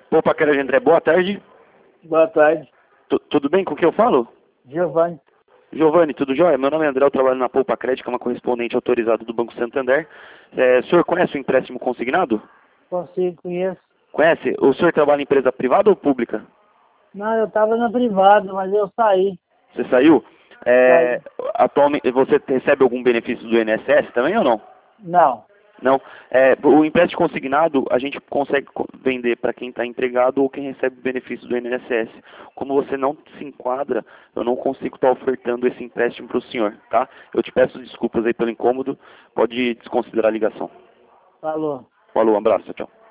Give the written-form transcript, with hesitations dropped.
Opa, Quero André, boa tarde. Boa tarde. Tudo bem? Com quem eu falo? Giovanni. Giovanni, tudo jóia? Meu nome é André, eu trabalho na Poupa Crédito, que é uma correspondente autorizada do Banco Santander. O senhor conhece o empréstimo consignado? Conheço. Conhece? O senhor trabalha em empresa privada ou pública? Não, eu estava na privada, mas eu saí. Você saiu? Saí. Atualmente, você recebe algum benefício do INSS também ou não? Não. Não. O empréstimo consignado a gente consegue vender para quem está empregado ou quem recebe benefício do INSS. Como você não se enquadra, eu não consigo estar ofertando esse empréstimo para o senhor, tá? Eu te peço desculpas aí pelo incômodo, pode desconsiderar a ligação. Falou. Falou, um abraço, tchau.